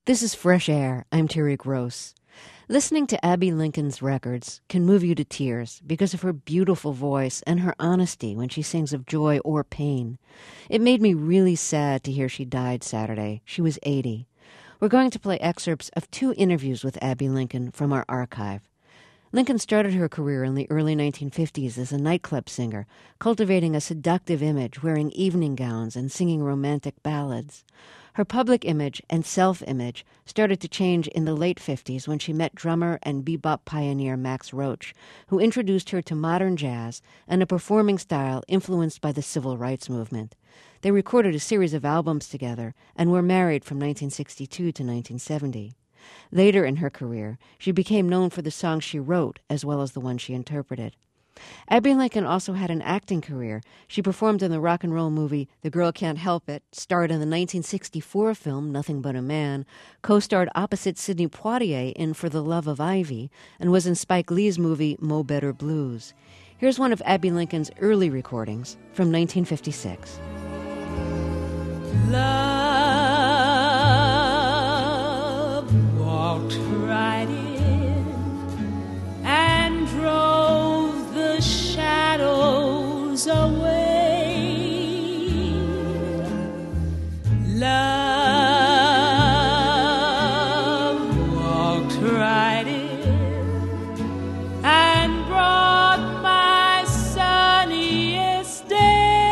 This is Fresh Air. I'm Terry Gross. Listening to Abbey Lincoln's records can move you to tears because of her beautiful voice and her honesty when she sings of joy or pain. It made me really sad to hear she died Saturday. She was 80. We're going to play excerpts of 2 interviews with Abbey Lincoln from our archive. Lincoln started her career in the early 1950s as a nightclub singer, cultivating a seductive image, wearing evening gowns and singing romantic ballads. Her public image and self-image started to change in the late 50s when she met drummer and bebop pioneer Max Roach, who introduced her to modern jazz and a performing style influenced by the civil rights movement. They recorded a series of albums together and were married from 1962 to 1970. Later in her career, she became known for the songs she wrote as well as the ones she interpreted. Abbey Lincoln also had an acting career. She performed in the rock and roll movie The Girl Can't Help It, starred in the 1964 film Nothing But a Man, co-starred opposite Sidney Poitier in For the Love of Ivy, and was in Spike Lee's movie Mo Better Blues. Here's one of Abbey Lincoln's early recordings from 1956. Love walked right in and drove the shadows away. Love walked right in and brought my sunniest day.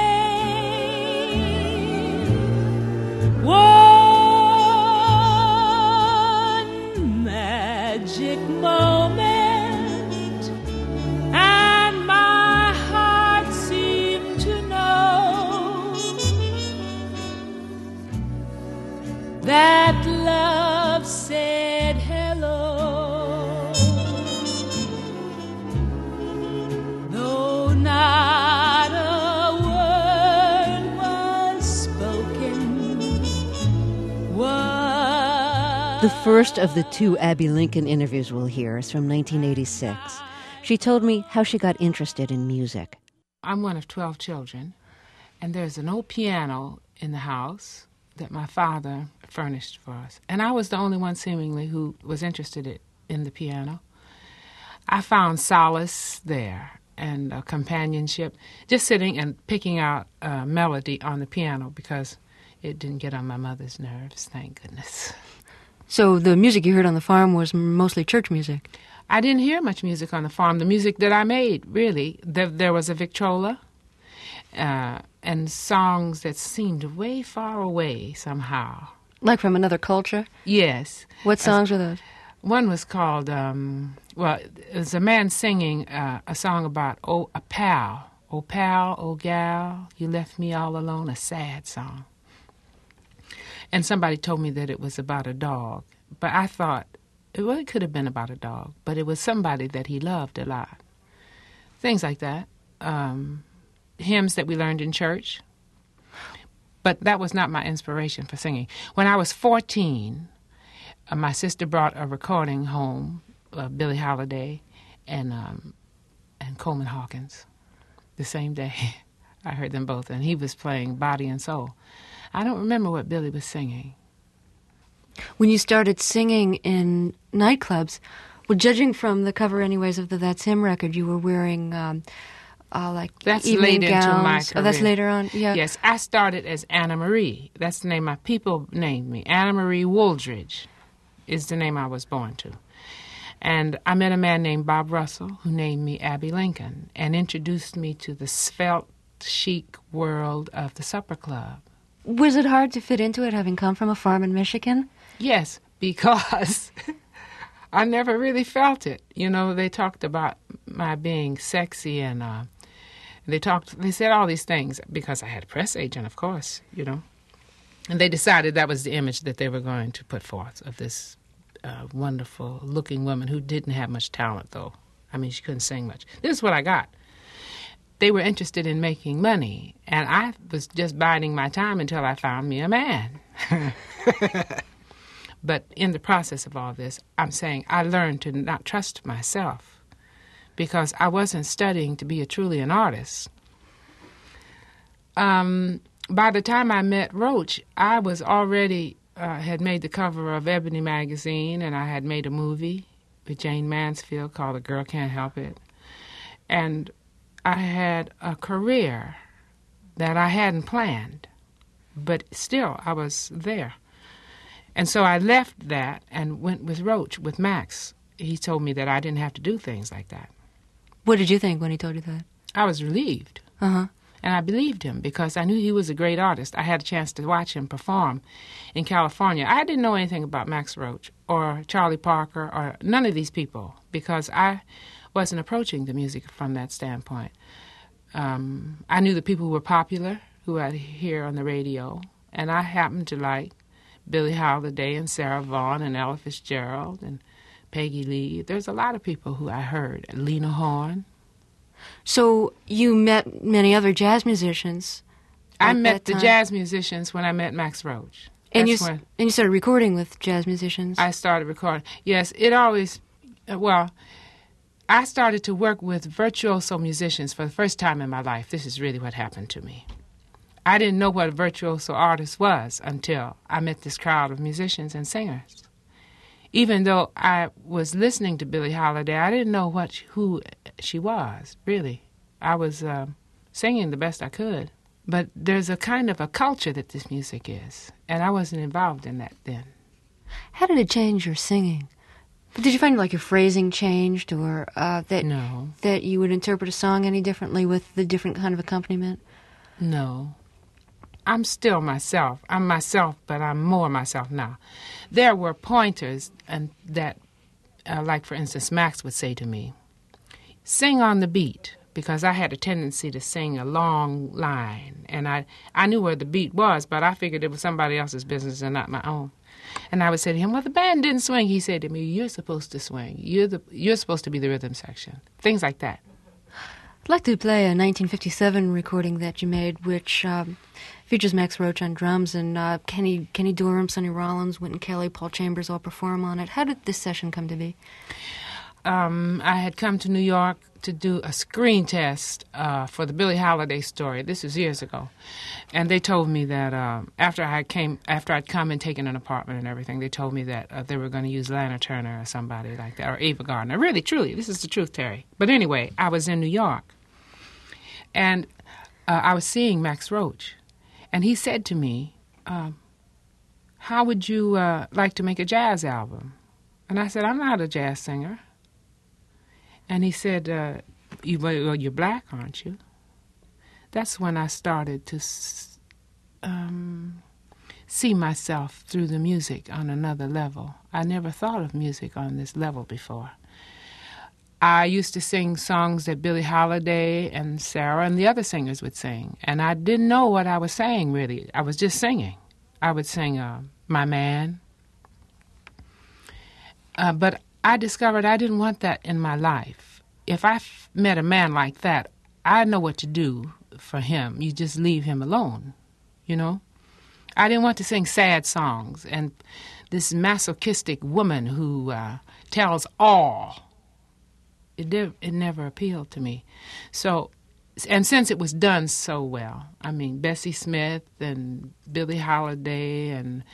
One magic moment, and my heart seemed to know that love said hello. Though not a word was spoken, The first of the 2 Abbey Lincoln interviews we'll hear is from 1986. She told me how she got interested in music. I'm one of 12 children, and there's an old piano in the house that my father furnished for us. And I was the only one, seemingly, who was interested in the piano. I found solace there and companionship, just sitting and picking out a melody on the piano because it didn't get on my mother's nerves, thank goodness. So the music you heard on the farm was mostly church music? I didn't hear much music on the farm. The music that I made, really, there was a Victrola and songs that seemed way far away somehow. Like from another culture? Yes. What songs were those? One was called, it was a man singing a song about, a pal, oh gal, you left me all alone, a sad song. And somebody told me that it was about a dog. But I thought, it could have been about a dog, but it was somebody that he loved a lot. Things like that. Hymns that we learned in church. But that was not my inspiration for singing. When I was 14, my sister brought a recording home of Billie Holiday and Coleman Hawkins the same day. I heard them both, and he was playing Body and Soul. I don't remember what Billy was singing. When you started singing in nightclubs, well, judging from the cover anyways of the That's Him record, you were wearing that's evening late gowns. into my career. Oh, that's later on? Yeah. Yes, I started as Anna Marie. That's the name my people named me. Anna Marie Wooldridge is the name I was born to. And I met a man named Bob Russell who named me Abbey Lincoln and introduced me to the svelte, chic world of the supper club. Was it hard to fit into it, having come from a farm in Michigan? Yes, because I never really felt it. You know, they talked about my being sexy and they said all these things because I had a press agent, of course, you know. And they decided that was the image that they were going to put forth of this wonderful-looking woman who didn't have much talent, though. I mean, she couldn't sing much. This is what I got. They were interested in making money, and I was just biding my time until I found me a man. But in the process of all this, I'm saying I learned to not trust myself because I wasn't studying to be truly an artist. By the time I met Roach, I was already had made the cover of Ebony magazine, and I had made a movie with Jane Mansfield called A Girl Can't Help It. And I had a career that I hadn't planned, but still I was there. And so I left that and went with Roach, with Max. He told me that I didn't have to do things like that. What did you think when he told you that? I was relieved. Uh-huh. And I believed him because I knew he was a great artist. I had a chance to watch him perform in California. I didn't know anything about Max Roach or Charlie Parker or none of these people because I wasn't approaching the music from that standpoint. I knew the people who were popular, who I'd hear on the radio, and I happened to like Billie Holiday and Sarah Vaughan and Ella Fitzgerald and Peggy Lee. There's a lot of people who I heard. Lena Horne. So you met many other jazz musicians. I met the jazz musicians when I met Max Roach. And you started recording with jazz musicians? I started recording. Yes, it always, I started to work with virtuoso musicians for the first time in my life. This is really what happened to me. I didn't know what a virtuoso artist was until I met this crowd of musicians and singers. Even though I was listening to Billie Holiday, I didn't know who she was, really. I was singing the best I could. But there's a kind of a culture that this music is, and I wasn't involved in that then. How did it change your singing? Did you find like your phrasing changed, or that you would interpret a song any differently with the different kind of accompaniment? No. I'm still myself. I'm myself, but I'm more myself now. There were pointers and that, like for instance, Max would say to me, sing on the beat, because I had a tendency to sing a long line. And I knew where the beat was, but I figured it was somebody else's business and not my own. And I would say to him, well, the band didn't swing. He said to me, you're supposed to swing. You're supposed to be the rhythm section. Things like that. I'd like to play a 1957 recording that you made, which features Max Roach on drums and Kenny Dorham, Sonny Rollins, Wynton Kelly, Paul Chambers all perform on it. How did this session come to be? I had come to New York to do a screen test for the Billie Holiday story. This was years ago. And they told me that after I'd come and taken an apartment and everything, they told me that they were going to use Lana Turner or somebody like that, or Ava Gardner. Really, truly, this is the truth, Terry. But anyway, I was in New York. And I was seeing Max Roach. And he said to me, how would you like to make a jazz album? And I said, I'm not a jazz singer. And he said, you're black, aren't you? That's when I started to see myself through the music on another level. I never thought of music on this level before. I used to sing songs that Billie Holiday and Sarah and the other singers would sing, and I didn't know what I was saying, really. I was just singing. I would sing My Man. But I discovered I didn't want that in my life. If I met a man like that, I know what to do for him. You just leave him alone, you know? I didn't want to sing sad songs and this masochistic woman who tells all. It never appealed to me. So, and since it was done so well, I mean, Bessie Smith and Billie Holiday and,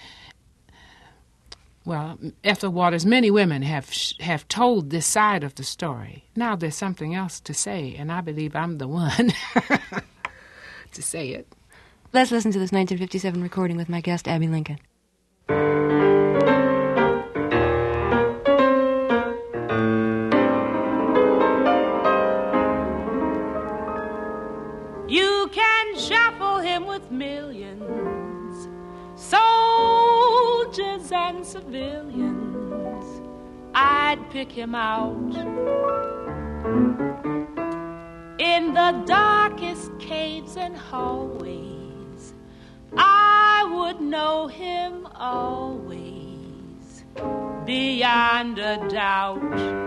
well, Ethel Waters, many women have told this side of the story. Now there's something else to say, and I believe I'm the one to say it. Let's listen to this 1957 recording with my guest, Abbey Lincoln. You can shuffle him with millions, soldiers and civilians. I'd pick him out in the darkest caves and hallways. I would know him always, beyond a doubt.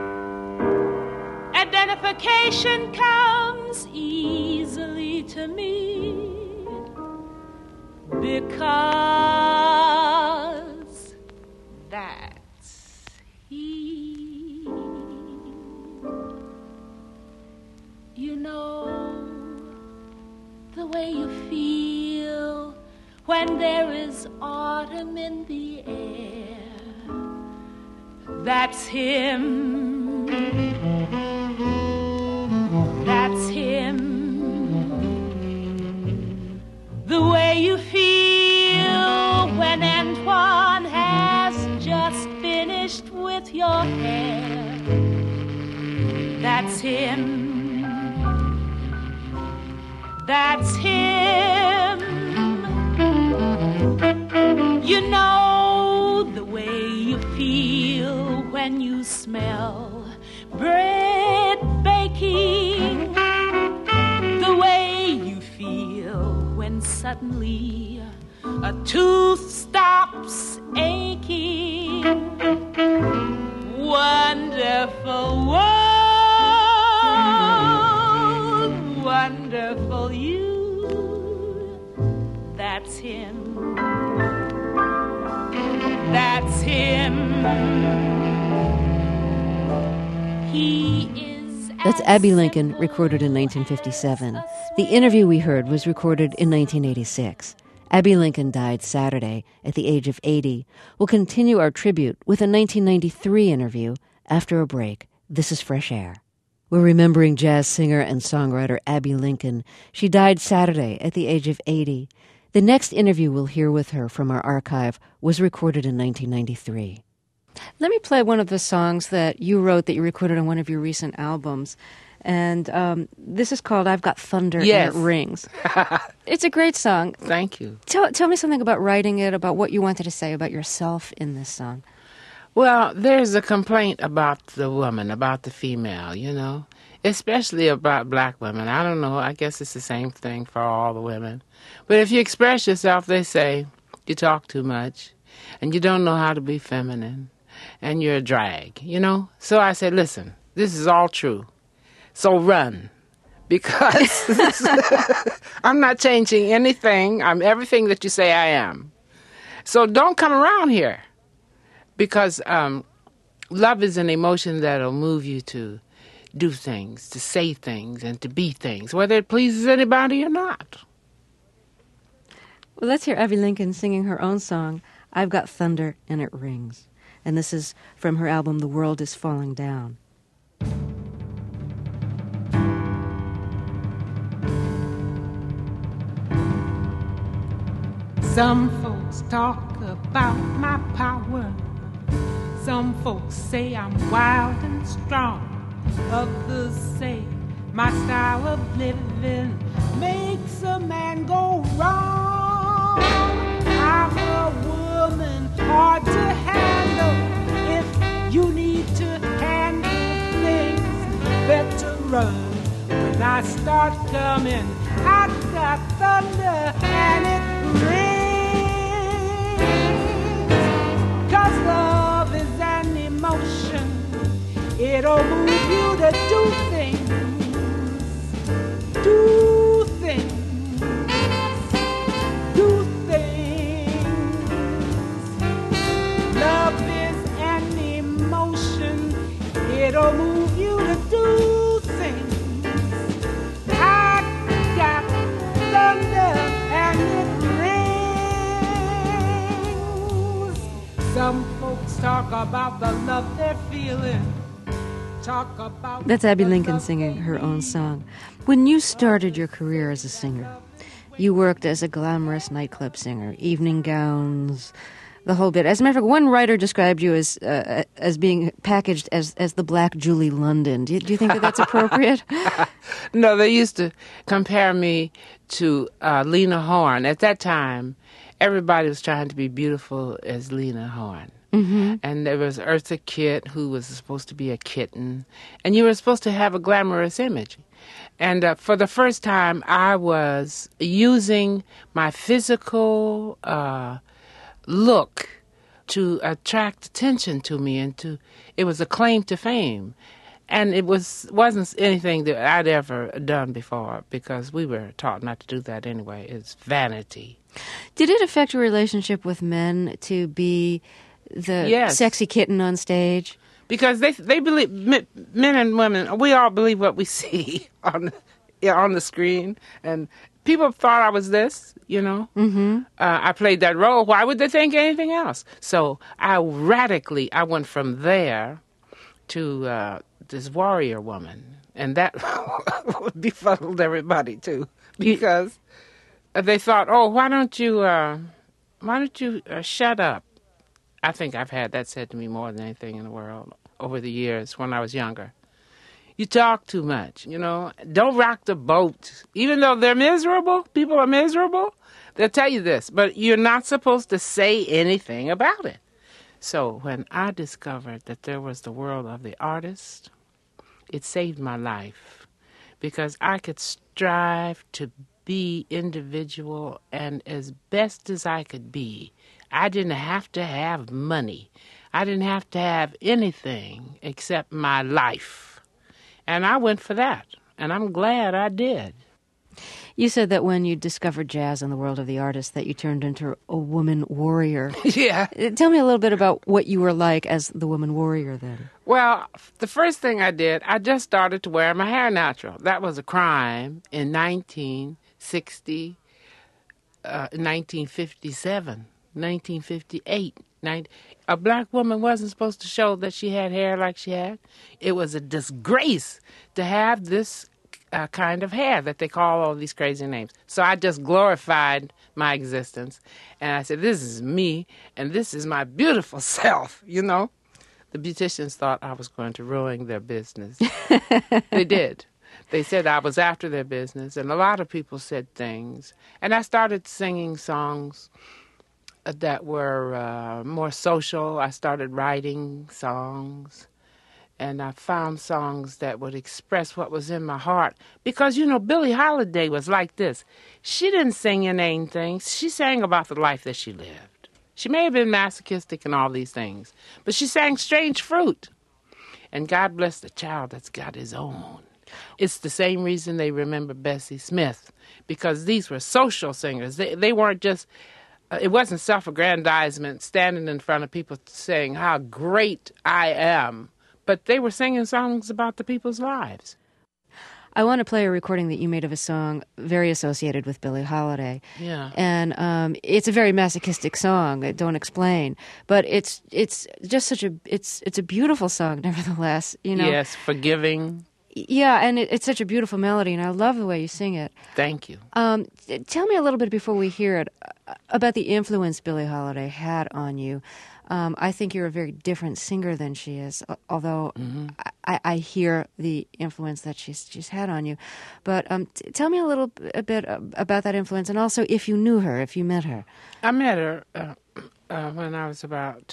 Identification comes easily to me because that's he. You know the way you feel when there is autumn in the air. That's him. That's him. The way you feel when Antoine has just finished with your hair. That's him. That's him. You know the way you feel when you smell bread baking. The way you feel when suddenly a tooth stops aching. Wonderful world, wonderful you. That's him. That's him. He is. That's Abbey Lincoln, recorded in 1957. The interview we heard was recorded in 1986. Abbey Lincoln died Saturday at the age of 80. We'll continue our tribute with a 1993 interview after a break. This is Fresh Air. We're remembering jazz singer and songwriter Abbey Lincoln. She died Saturday at the age of 80. The next interview we'll hear with her from our archive was recorded in 1993. Let me play one of the songs that you wrote that you recorded on one of your recent albums. And this is called I've Got Thunder and It Rings. It's a great song. Thank you. Tell me something about writing it, about what you wanted to say about yourself in this song. Well, there's a complaint about the woman, about the female, you know, especially about black women. I don't know. I guess it's the same thing for all the women. But if you express yourself, they say you talk too much and you don't know how to be feminine and you're a drag, you know. So I said, listen, this is all true. So run, because I'm not changing anything. I'm everything that you say I am. So don't come around here, because love is an emotion that'll move you to do things, to say things, and to be things, whether it pleases anybody or not. Well, let's hear Abbey Lincoln singing her own song, I've Got Thunder and It Rings. And this is from her album, The World Is Falling Down. Some folks talk about my power. Some folks say I'm wild and strong. Others say my style of living makes a man go wrong. I'm a woman hard to handle. If you need to handle things, better run. When I start coming, I got thunder and it rings. 'Cause love is an emotion. It'll move you to do things. Do things. Do things. Love is an emotion. It'll move you to do things. I got thunder and it rings. Some folks talk about the love they're feeling. Talk about. That's Abbey Lincoln singing her own song. When you started your career as a singer, you worked as a glamorous nightclub singer, evening gowns, the whole bit. As a matter of fact, one writer described you as being packaged as the Black Julie London. Do you think that that's appropriate? No, they used to compare me to Lena Horne. At that time, everybody was trying to be beautiful as Lena Horne. Mm-hmm. And there was Eartha Kitt, who was supposed to be a kitten. And you were supposed to have a glamorous image. And for the first time, I was using my physical look to attract attention to me, and it was a claim to fame. And it wasn't anything that I'd ever done before, because we were taught not to do that anyway. It's vanity. Did it affect your relationship with men to be the sexy kitten on stage? Because they believe, men and women, we all believe what we see on the screen, and people thought I was this, you know. Mm-hmm. I played that role. Why would they think anything else? So I went from there to this warrior woman. And that befuddled everybody, too, because they thought, oh, why don't you shut up? I think I've had that said to me more than anything in the world over the years when I was younger. You talk too much, you know. Don't rock the boat. Even though they're miserable, people are miserable, they'll tell you this, but you're not supposed to say anything about it. So when I discovered that there was the world of the artist, it saved my life because I could strive to be individual and as best as I could be. I didn't have to have money. I didn't have to have anything except my life. And I went for that, and I'm glad I did. You said that when you discovered jazz in the world of the artist that you turned into a woman warrior. Yeah. Tell me a little bit about what you were like as the woman warrior then. Well, the first thing I did, I just started to wear my hair natural. That was a crime in 1960, 1957, 1958. A black woman wasn't supposed to show that she had hair like she had. It was a disgrace to have this kind of hair that they call all these crazy names. So I just glorified my existence. And I said, this is me, and this is my beautiful self, you know. The beauticians thought I was going to ruin their business. They did. They said I was after their business, and a lot of people said things. And I started singing songs that were more social. I started writing songs, and I found songs that would express what was in my heart. Because, you know, Billie Holiday was like this. She didn't sing inane things. She sang about the life that she lived. She may have been masochistic and all these things, but she sang Strange Fruit. And God bless the child that's got his own. It's the same reason they remember Bessie Smith, because these were social singers. They weren't just... it wasn't self-aggrandizement, standing in front of people saying how great I am, but they were singing songs about the people's lives. I want to play a recording that you made of a song very associated with Billie Holiday. Yeah. And it's a very masochistic song, Don't Explain, but it's just such it's a beautiful song nevertheless, you know. Yes, forgiving. Yeah, and it's such a beautiful melody, and I love the way you sing it. Thank you. Tell me a little bit before we hear it about the influence Billie Holiday had on you. I think you're a very different singer than she is, although I hear the influence that she's had on you. But tell me a bit about that influence, and also if you knew her, if you met her. I met her when I was about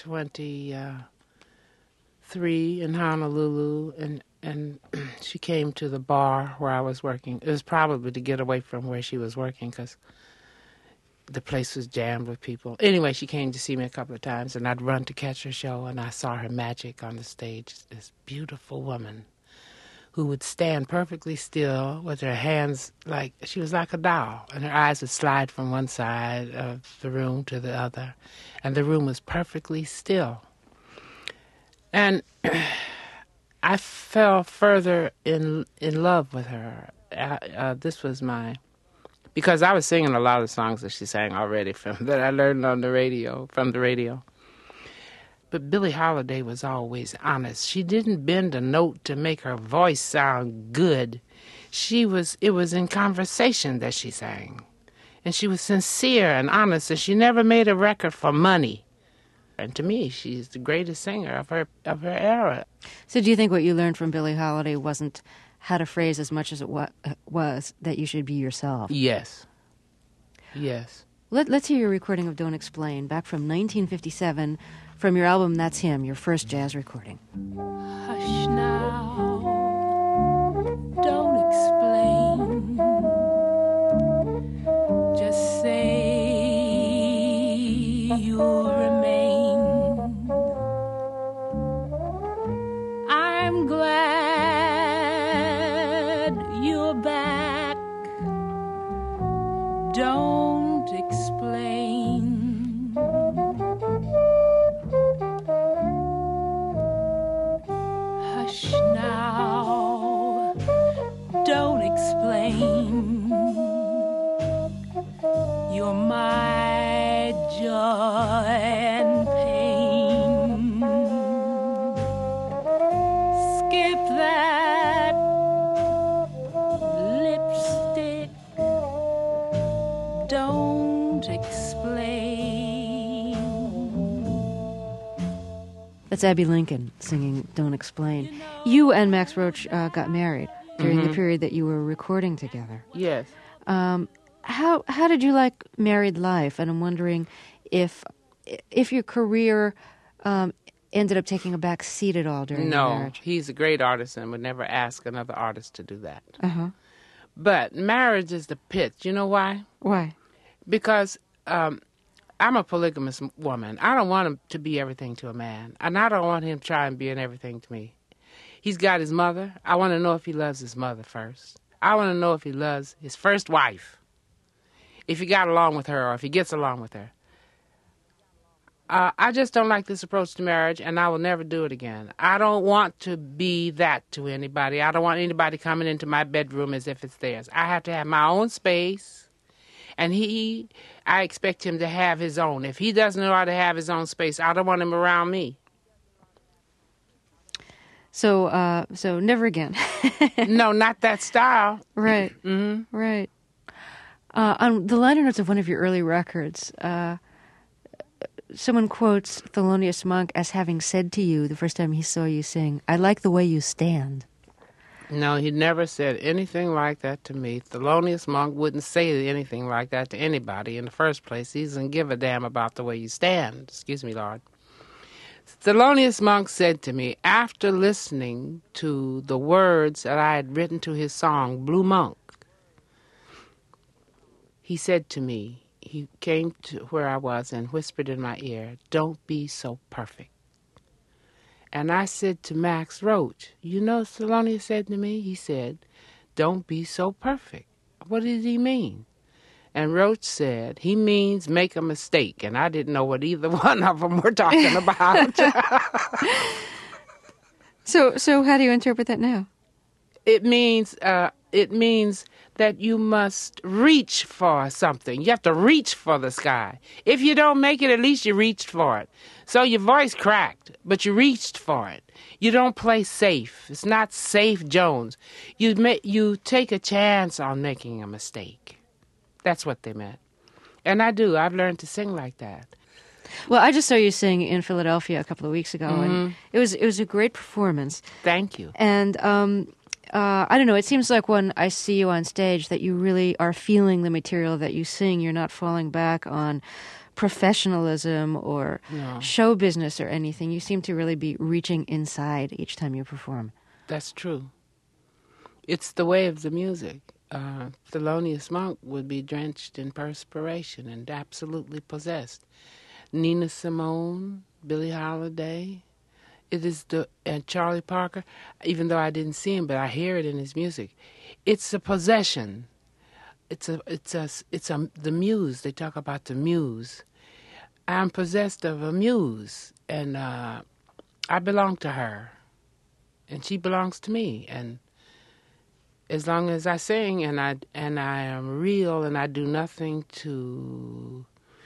23 in Honolulu, and she came to the bar where I was working. It was probably to get away from where she was working because the place was jammed with people. Anyway, she came to see me a couple of times, and I'd run to catch her show, and I saw her magic on the stage. This beautiful woman who would stand perfectly still with her hands like, she was like a doll, and her eyes would slide from one side of the room to the other, and the room was perfectly still. And I fell further in love with her. This was because I was singing a lot of songs that she sang already that I learned from the radio. But Billie Holiday was always honest. She didn't bend a note to make her voice sound good. It was in conversation that she sang. And she was sincere and honest, and she never made a record for money. And to me, she's the greatest singer of her era. So do you think what you learned from Billie Holiday wasn't how to phrase as much as it was that you should be yourself? Yes. Yes. Let's hear your recording of Don't Explain, back from 1957, from your album That's Him, your first jazz recording. Hush now, don't explain. Just say you'll remain. I'm glad you're back. Don't explain. That's Abby Lincoln singing Don't Explain. You and Max Roach got married during the period that you were recording together. Yes. How did you like married life? And I'm wondering if your career ended up taking a back seat at all during your marriage. No, he's a great artist and would never ask another artist to do that. Uh-huh. But marriage is the pit. You know why? Why? Because I'm a polygamous woman. I don't want him to be everything to a man. And I don't want him to try and be everything to me. He's got his mother. I want to know if he loves his mother first. I want to know if he loves his first wife. If he got along with her or if he gets along with her. I just don't like this approach to marriage, and I will never do it again. I don't want to be that to anybody. I don't want anybody coming into my bedroom as if it's theirs. I have to have my own space, and I expect him to have his own. If he doesn't know how to have his own space, I don't want him around me. So never again. No, not that style. Right. Mm-hmm. Right. On the liner notes of one of your early records, someone quotes Thelonious Monk as having said to you the first time he saw you sing, "I like the way you stand." No, he never said anything like that to me. Thelonious Monk wouldn't say anything like that to anybody in the first place. He doesn't give a damn about the way you stand. Excuse me, Lord. Thelonious Monk said to me, after listening to the words that I had written to his song, Blue Monk, he said to me, he came to where I was and whispered in my ear, "Don't be so perfect." And I said to Max Roach, you know what Thelonious said to me? He said, "Don't be so perfect." What did he mean? And Roach said, he means make a mistake. And I didn't know what either one of them were talking about. So how do you interpret that now? It means that you must reach for something. You have to reach for the sky. If you don't make it, at least you reached for it. So your voice cracked, but you reached for it. You don't play safe. It's not safe Jones. You take a chance on making a mistake. That's what they meant. And I do. I've learned to sing like that. Well, I just saw you sing in Philadelphia a couple of weeks ago, and it was a great performance. Thank you. And I don't know, it seems like when I see you on stage that you really are feeling the material that you sing. You're not falling back on professionalism or show business or anything. You seem to really be reaching inside each time you perform. That's true. It's the way of the music. Thelonious Monk would be drenched in perspiration and absolutely possessed. Nina Simone, Billie Holiday, and Charlie Parker, even though I didn't see him, but I hear it in his music. It's a possession. It's the muse. They talk about the muse. I'm possessed of a muse, and I belong to her, and she belongs to me. And as long as I sing and I am real and I do nothing to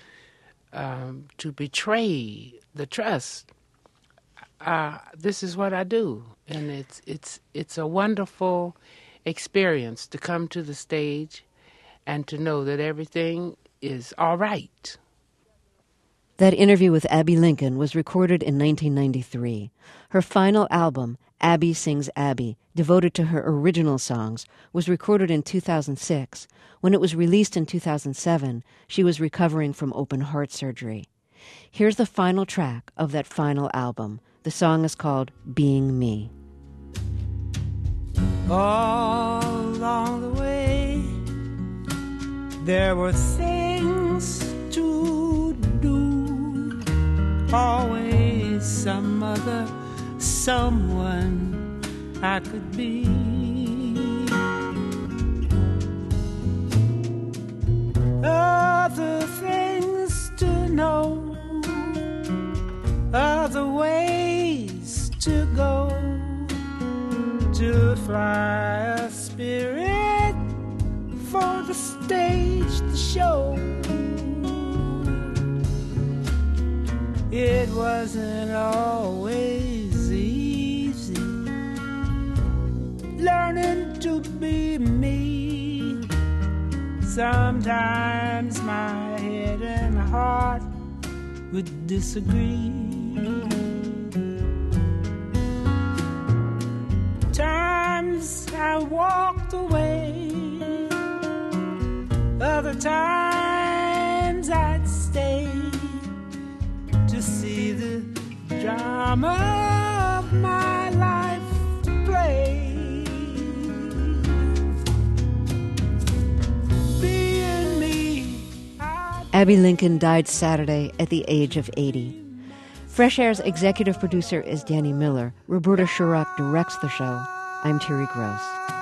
betray the trust, this is what I do, and it's a wonderful experience to come to the stage and to know that everything is all right. That interview with Abby Lincoln was recorded in 1993. Her final album, Abby Sings Abby, devoted to her original songs, was recorded in 2006. When it was released in 2007, she was recovering from open heart surgery. Here's the final track of that final album. The song is called Being Me. All along the way, there were things to do. Always some other someone I could be. Other things to know, other ways to go, to fly a spirit for the stage to show. It wasn't always easy learning to be me. Sometimes my head and heart would disagree. Sometimes I'd stay to see the drama of my life play. Being me, Abbey Lincoln died Saturday at the age of 80. Fresh Air's executive producer is Danny Miller. Roberta Shurrock directs the show. I'm Terry Gross.